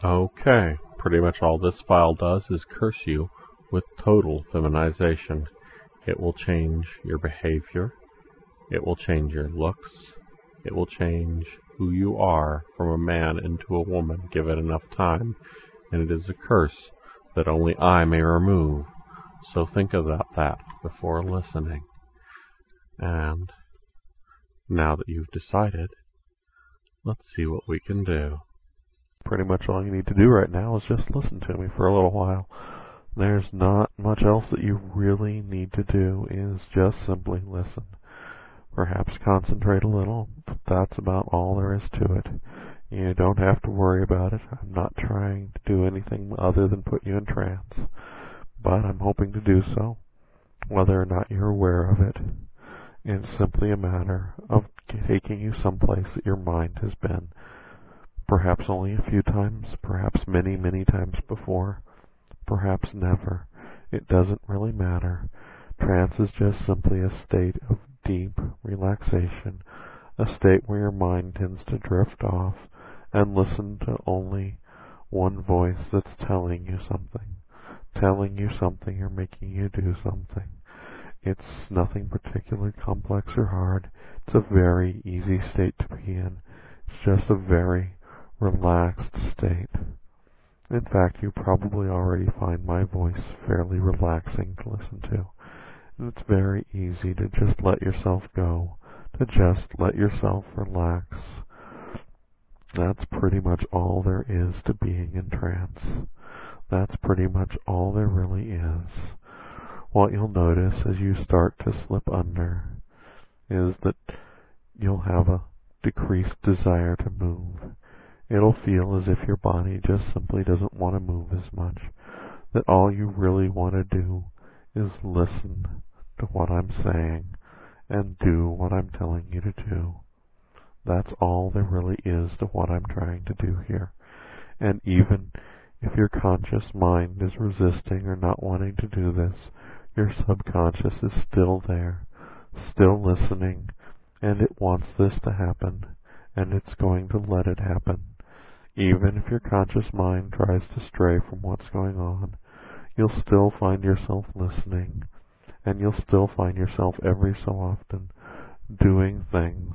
Okay, pretty much all this file does is curse you with total feminization. It will change your behavior. It will change your looks. It will change who you are from a man into a woman, give it enough time, and it is a curse that only I may remove. So think about that before listening. And now that you've decided, let's see what we can do. Pretty much all you need to do right now is just listen to me for a little while. There's not much else that you really need to do, is just simply listen. Perhaps concentrate a little, but that's about all there is to it. You don't have to worry about it. I'm not trying to do anything other than put you in trance, but I'm hoping to do so, whether or not you're aware of it. It's simply a matter of taking you someplace that your mind has been, perhaps only a few times, perhaps many, many times before, perhaps never. It doesn't really matter. Trance is just simply a state of deep relaxation, a state where your mind tends to drift off and listen to only one voice that's telling you something or making you do something. It's nothing particularly complex or hard. It's a very easy state to be in. It's just a very relaxed state. In fact, you probably already find my voice fairly relaxing to listen to. And it's very easy to just let yourself go, to just let yourself relax. That's pretty much all there is to being in trance. That's pretty much all there really is. What you'll notice as you start to slip under is that you'll have a decreased desire to move. It'll feel as if your body just simply doesn't want to move as much, that all you really want to do is listen to what I'm saying and do what I'm telling you to do. That's all there really is to what I'm trying to do here. And even if your conscious mind is resisting or not wanting to do this, your subconscious is still there, still listening, and it wants this to happen, and it's going to let it happen. Even if your conscious mind tries to stray from what's going on, you'll still find yourself listening, and you'll still find yourself every so often doing things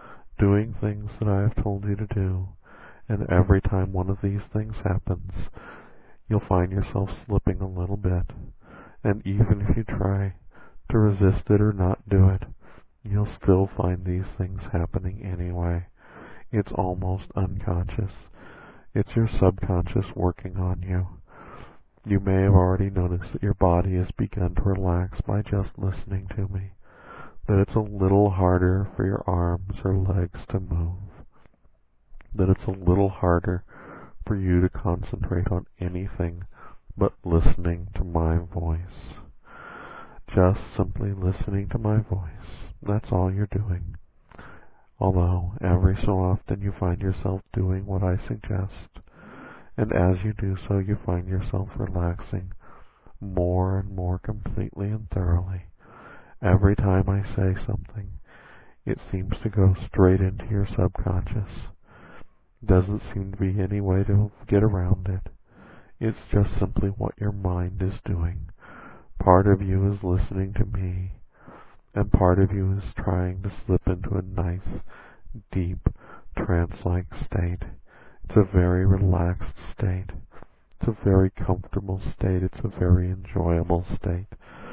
that I have told you to do. And every time one of these things happens, you'll find yourself slipping a little bit. And even if you try to resist it or not do it, you'll still find these things happening anyway. It's almost unconscious. It's your subconscious working on you. You may have already noticed that your body has begun to relax by just listening to me, that it's a little harder for your arms or legs to move, that it's a little harder for you to concentrate on anything but listening to my voice. Just simply listening to my voice. That's all you're doing. Although every so often you find yourself doing what I suggest, and as you do so you find yourself relaxing more and more completely and thoroughly. Every time I say something, it seems to go straight into your subconscious. Doesn't seem to be any way to get around it. It's just simply what your mind is doing. Part of you is listening to me, and part of you is trying to slip into a nice, deep, trance-like state. It's a very relaxed state. It's a very comfortable state. It's a very enjoyable state.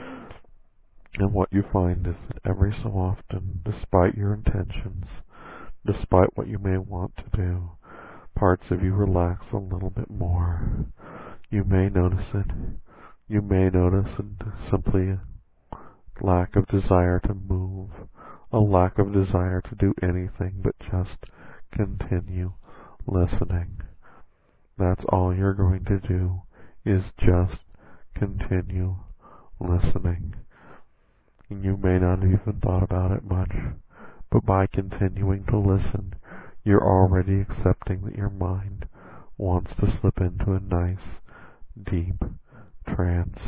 And what you find is that every so often, despite your intentions, despite what you may want to do, parts of you relax a little bit more. You may notice it. You may notice simply a lack of desire to move, a lack of desire to do anything but just continue listening. That's all you're going to do, is just continue listening. And you may not have even thought about it much, but by continuing to listen, you're already accepting that your mind wants to slip into a nice, deep trance.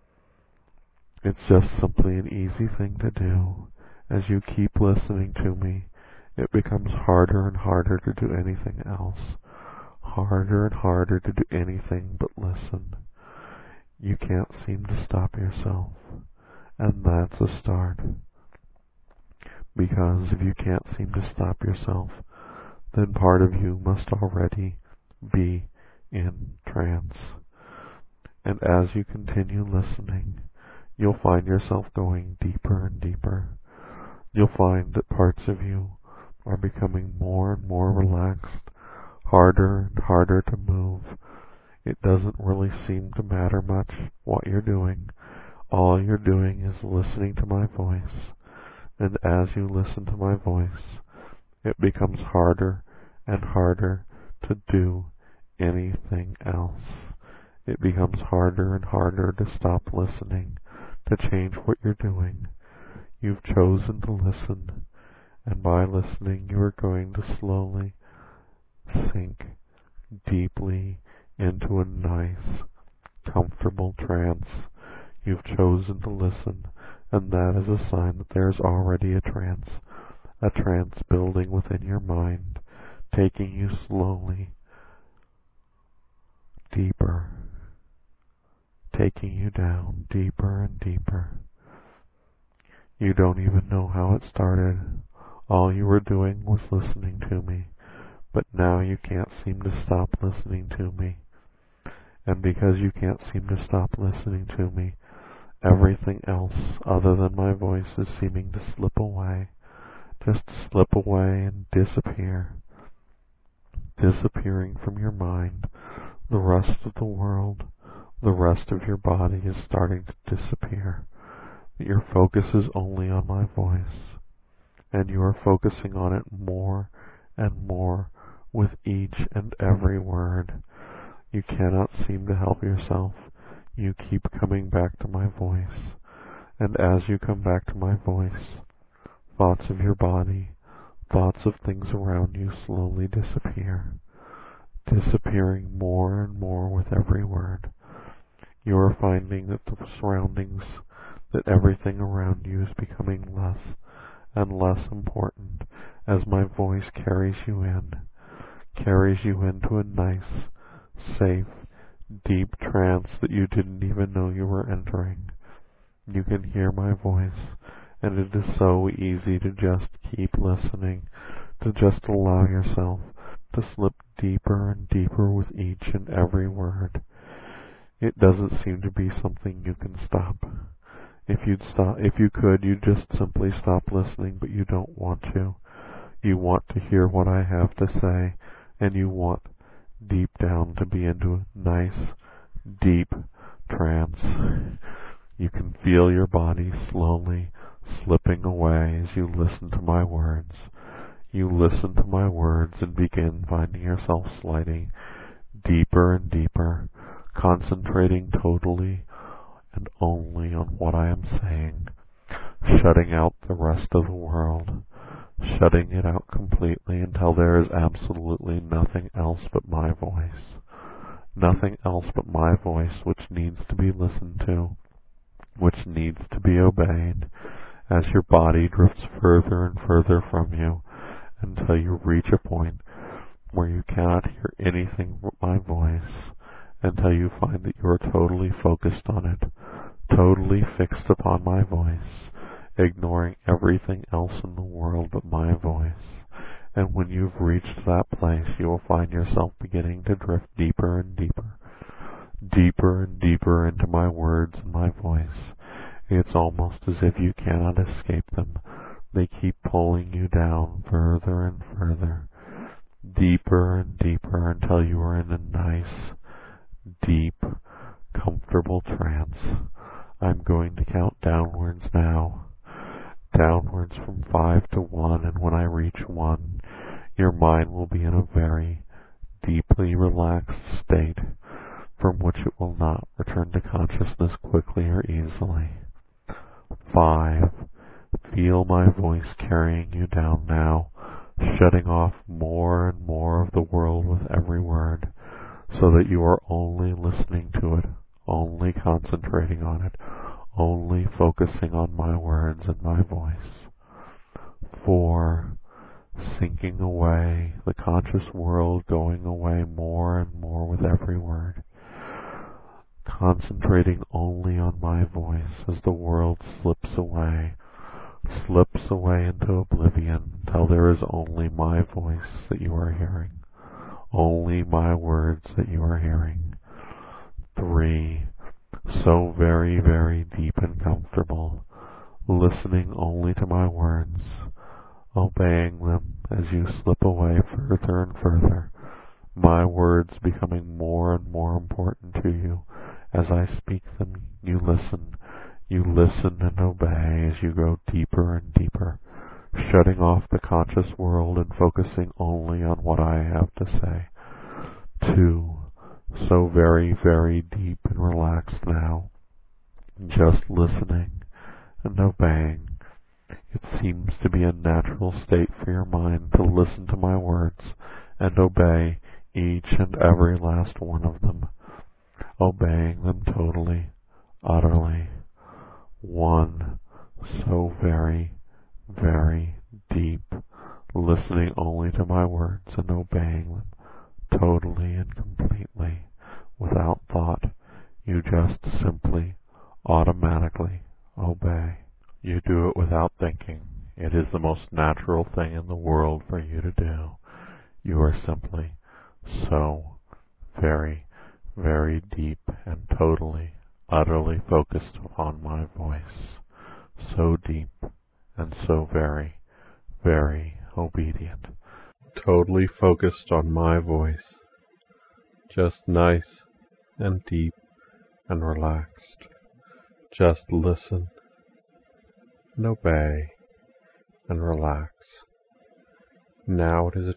It's just simply an easy thing to do. As you keep listening to me, it becomes harder and harder to do anything else. harder and harder to do anything but listen. You can't seem to stop yourself, and that's a start. Because if you can't seem to stop yourself, then part of you must already be in trance. And as you continue listening, you'll find yourself going deeper and deeper. You'll find that parts of you are becoming more and more relaxed, harder and harder to move. It doesn't really seem to matter much what you're doing. All you're doing is listening to my voice. And as you listen to my voice, it becomes harder and harder to do anything else. It becomes harder and harder to stop listening, to change what you're doing. You've chosen to listen, and by listening you are going to slowly sink deeply into a nice, comfortable trance. You've chosen to listen, and that is a sign that there is already a trance building within your mind, taking you slowly deeper, taking you down deeper and deeper. You don't even know how it started. All you were doing was listening to me, but now you can't seem to stop listening to me. And because you can't seem to stop listening to me, everything else other than my voice is seeming to slip away, just slip away and disappear, disappearing from your mind. The rest of the world, the rest of your body is starting to disappear. Your focus is only on my voice, and you are focusing on it more and more with each and every word. You cannot seem to help yourself. You keep coming back to my voice, and as you come back to my voice, thoughts of your body, thoughts of things around you slowly disappear, disappearing more and more with every word. You are finding that the surroundings, that everything around you is becoming less and less important as my voice carries you into a nice, safe, deep trance that you didn't even know you were entering. You can hear my voice, and it is so easy to just keep listening, to just allow yourself to slip deeper and deeper with each and every word. It doesn't seem to be something you can stop. If you could, you'd just simply stop listening, but you don't want to. You want to hear what I have to say, and you want deep down to be into a nice, deep trance. You can feel your body slowly slipping away as you listen to my words. You listen to my words and begin finding yourself sliding deeper and deeper, concentrating totally and only on what I am saying, shutting out the rest of the world, shutting it out completely until there is absolutely nothing else but my voice. Nothing else but my voice which needs to be listened to, which needs to be obeyed, as your body drifts further and further from you until you reach a point where you cannot hear anything but my voice, until you find that you are totally focused on it, totally fixed upon my voice, ignoring everything else in the world but my voice. And when you've reached that place, you will find yourself beginning to drift deeper and deeper, deeper and deeper into my words and my voice. It's almost as if you cannot escape them. They keep pulling you down further and further, deeper and deeper, until you are in a nice, deep, comfortable trance. I'm going to count downwards now. Downwards from 5 to 1, and when I reach 1, your mind will be in a very deeply relaxed state from which it will not return to consciousness quickly or easily. 5. Feel my voice carrying you down now, shutting off more and more of the world with every word, so that you are only listening to it, only concentrating on it, only focusing on my words and my voice. 4. sinking away, the conscious world going away more and more with every word, concentrating only on my voice as the world slips away into oblivion until there is only my voice that you are hearing, only my words that you are hearing. 3. So very, very deep and comfortable, listening only to my words, obeying them as you slip away further and further, my words becoming more and more important to you. As I speak them, you listen and obey as you go deeper and deeper, shutting off the conscious world and focusing only on what I have to say. 2. So very, very deep and relaxed now, just listening and obeying. It seems to be a natural state for your mind to listen to my words and obey each and every last one of them, obeying them totally, utterly. 1. So very, very deep, listening only to my words and obeying them totally and completely, without thought. You just simply, automatically obey. You do it without thinking. It is the most natural thing in the world for you to do. You are simply so very, very deep and totally, utterly focused upon my voice. So deep and so very, very obedient. Totally focused on my voice. Just nice and deep and relaxed. Just listen and obey and relax. Now it is a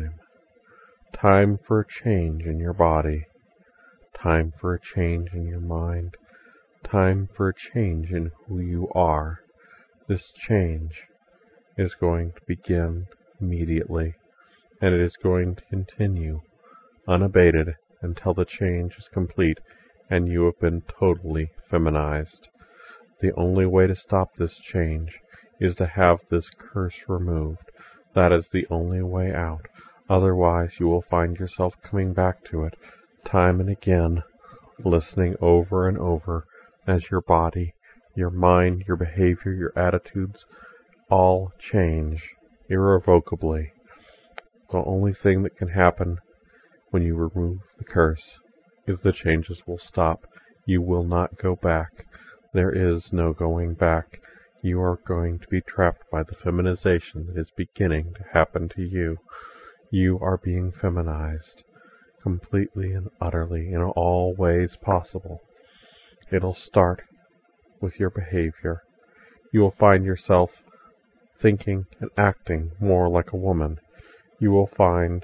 time for a change in your body, time for a change in your mind, time for a change in who you are. This change is going to begin immediately, and it is going to continue unabated until the change is complete and you have been totally feminized. The only way to stop this change is to have this curse removed. That is the only way out. Otherwise, you will find yourself coming back to it time and again, listening over and over as your body, your mind, your behavior, your attitudes all change irrevocably. The only thing that can happen when you remove the curse is the changes will stop. You will not go back. There is no going back. You are going to be trapped by the feminization that is beginning to happen to you. You are being feminized completely and utterly in all ways possible. It'll start with your behavior. You will find yourself thinking and acting more like a woman. You will find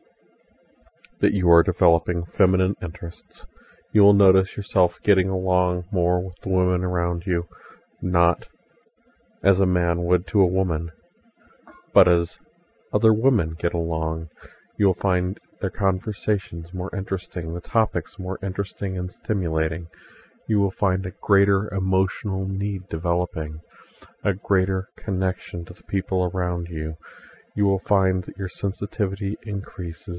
that you are developing feminine interests. You will notice yourself getting along more with the women around you, not as a man would to a woman, but as other women get along. You will find their conversations more interesting, the topics more interesting and stimulating. You will find a greater emotional need developing, a greater connection to the people around you. You will find that your sensitivity increases,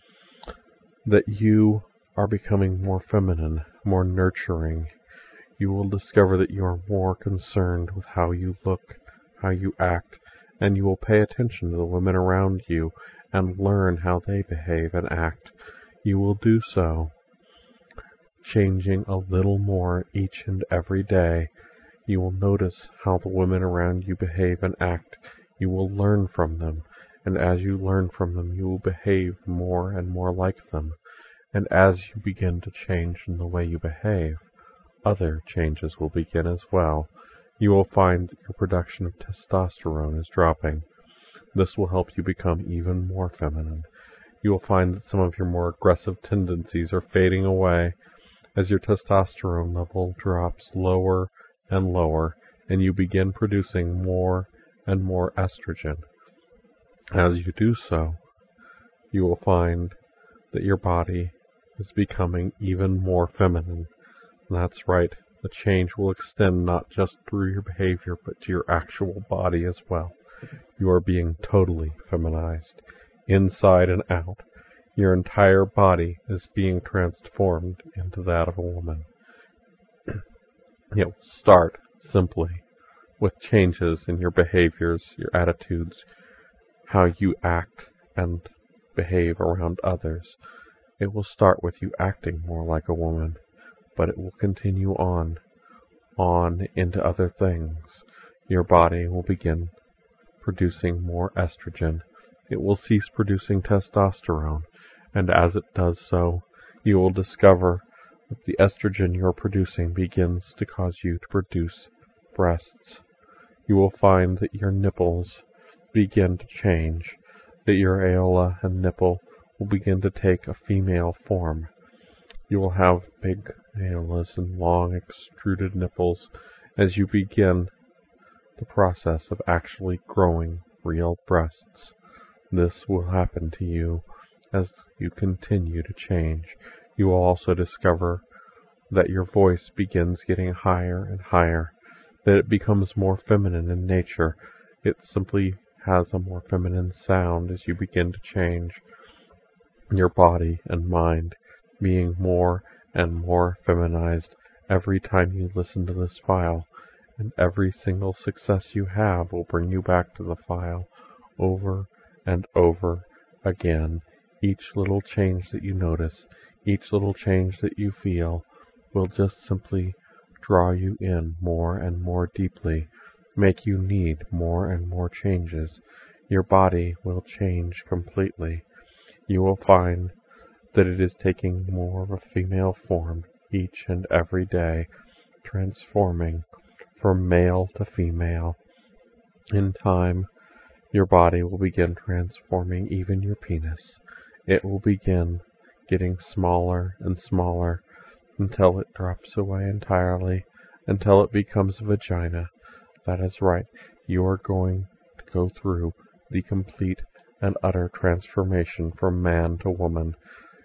that you are becoming more feminine, more nurturing. You will discover that you are more concerned with how you look, how you act, and you will pay attention to the women around you and learn how they behave and act. You will do so, changing a little more each and every day. You will notice how the women around you behave and act. You will learn from them, and as you learn from them, you will behave more and more like them. And as you begin to change in the way you behave, other changes will begin as well. You will find that your production of testosterone is dropping. This will help you become even more feminine. You will find that some of your more aggressive tendencies are fading away as your testosterone level drops lower and lower, and you begin producing more and more estrogen. As you do so, you will find that your body is becoming even more feminine. That's right, the change will extend not just through your behavior, but to your actual body as well. You are being totally feminized, inside and out. Your entire body is being transformed into that of a woman. It will start simply with changes in your behaviors, your attitudes, how you act and behave around others. It will start with you acting more like a woman, but it will continue on into other things. Your body will begin producing more estrogen. It will cease producing testosterone, and as it does so, you will discover that the estrogen you're producing begins to cause you to produce breasts. You will find that your nipples begin to change, that your areola and nipple will begin to take a female form. You will have big areolas and long extruded nipples as you begin the process of actually growing real breasts. This will happen to you as you continue to change. You will also discover that your voice begins getting higher and higher, that it becomes more feminine in nature. It simply has a more feminine sound as you begin to change. Your body and mind being more and more feminized every time you listen to this file, and every single success you have will bring you back to the file over and over again. Each little change that you notice, each little change that you feel, will just simply draw you in more and more deeply, make you need more and more changes. Your body will change completely. You will find that it is taking more of a female form each and every day, transforming from male to female. In time, your body will begin transforming even your penis. It will begin getting smaller and smaller until it drops away entirely, until it becomes a vagina. That is right, you are going to go through the complete and utter transformation from man to woman.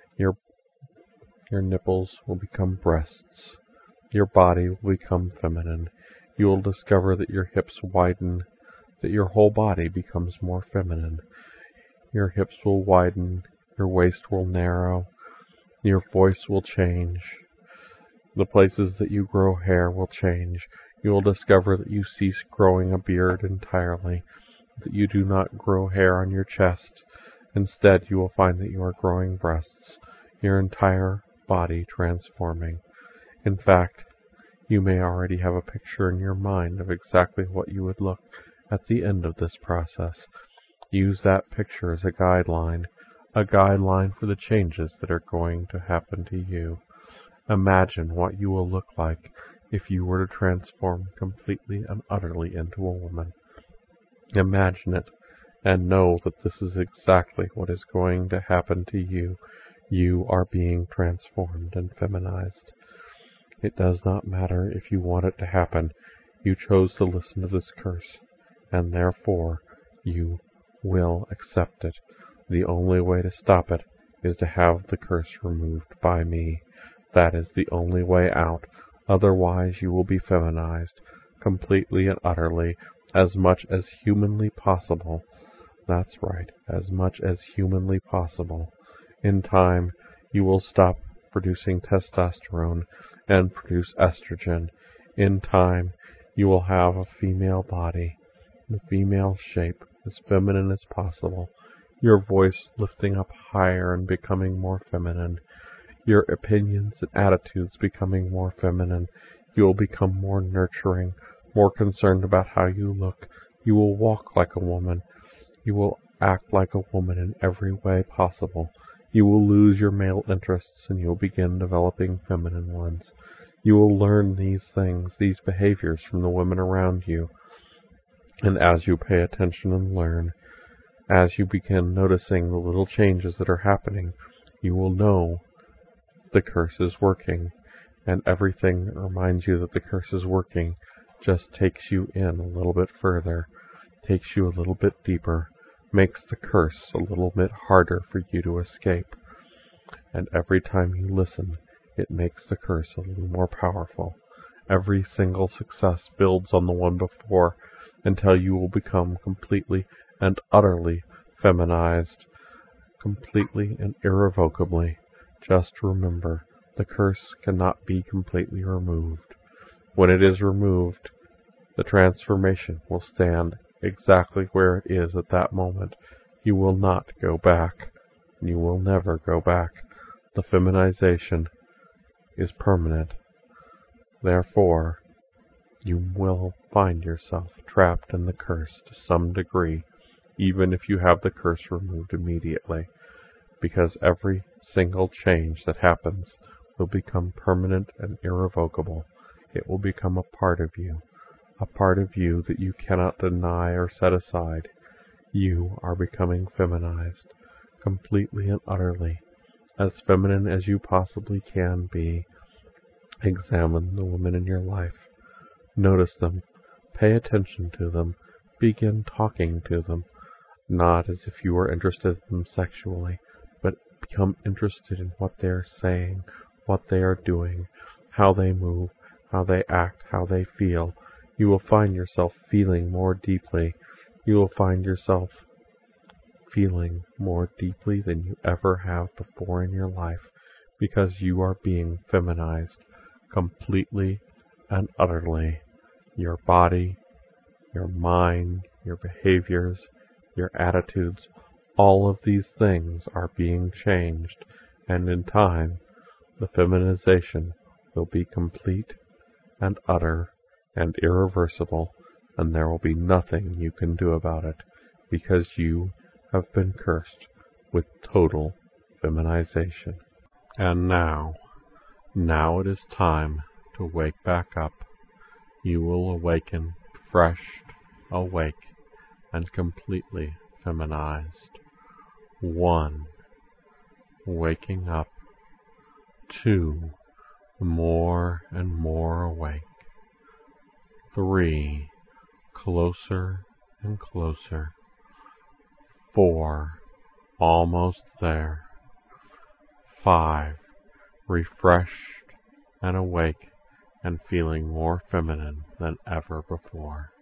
Your nipples will become breasts. Your body will become feminine. You will discover that your hips widen, that your whole body becomes more feminine. Your hips will widen, your waist will narrow, your voice will change. The places that you grow hair will change. You will discover that you cease growing a beard entirely, that you do not grow hair on your chest. Instead, you will find that you are growing breasts, your entire body transforming. In fact, you may already have a picture in your mind of exactly what you would look at the end of this process. Use that picture as a guideline for the changes that are going to happen to you. Imagine what you will look like if you were to transform completely and utterly into a woman. Imagine it, and know that this is exactly what is going to happen to you. You are being transformed and feminized. It does not matter if you want it to happen. You chose to listen to this curse, and therefore you will accept it. The only way to stop it is to have the curse removed by me. That is the only way out. Otherwise you will be feminized, completely and utterly, as much as humanly possible. That's right, as much as humanly possible. In time, you will stop producing testosterone and produce estrogen. In time, you will have a female body, the female shape, as feminine as possible, your voice lifting up higher and becoming more feminine, your opinions and attitudes becoming more feminine. You will become more nurturing, more concerned about how you look. You will walk like a woman. You will act like a woman in every way possible. You will lose your male interests and you will begin developing feminine ones. You will learn these things, these behaviors from the women around you. And as you pay attention and learn, as you begin noticing the little changes that are happening, you will know the curse is working. And everything that reminds you that the curse is working just takes you in a little bit further, takes you a little bit deeper, makes the curse a little bit harder for you to escape. And every time you listen, it makes the curse a little more powerful. Every single success builds on the one before, until you will become completely and utterly feminized, completely and irrevocably. Just remember, the curse cannot be completely removed. When it is removed, the transformation will stand exactly where it is at that moment. You will not go back. You will never go back. The feminization is permanent. Therefore, you will find yourself trapped in the curse to some degree, even if you have the curse removed immediately, because every single change that happens will become permanent and irrevocable. It will become a part of you that you cannot deny or set aside. You are becoming feminized, completely and utterly, as feminine as you possibly can be. Examine the women in your life. Notice them. Pay attention to them. Begin talking to them, not as if you were interested in them sexually, but become interested in what they are saying, what they are doing, how they move, how they act, how they feel. You will find yourself feeling more deeply. You will find yourself feeling more deeply than you ever have before in your life, because you are being feminized completely and utterly. Your body, your mind, your behaviors, your attitudes, all of these things are being changed, and in time, the feminization will be complete and utter and irreversible, and there will be nothing you can do about it, because you have been cursed with total feminization. And now it is time to wake back up. You will awaken fresh, awake, and completely feminized. 1. Waking up. 2. More and more awake. 3. Closer and closer. 4. Almost there. 5. Refreshed and awake and feeling more feminine than ever before.